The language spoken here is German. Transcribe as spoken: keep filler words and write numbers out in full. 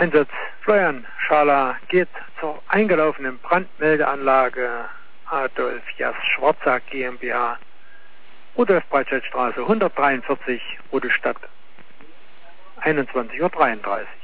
Einsatz Florian Schala geht zur eingelaufenen Brandmeldeanlage Adolf Jas Schwarzak GmbH, Rudolf Breitscheidstraße hundertdreiundvierzig, Rudolstadt, einundzwanzig Uhr dreiunddreißig.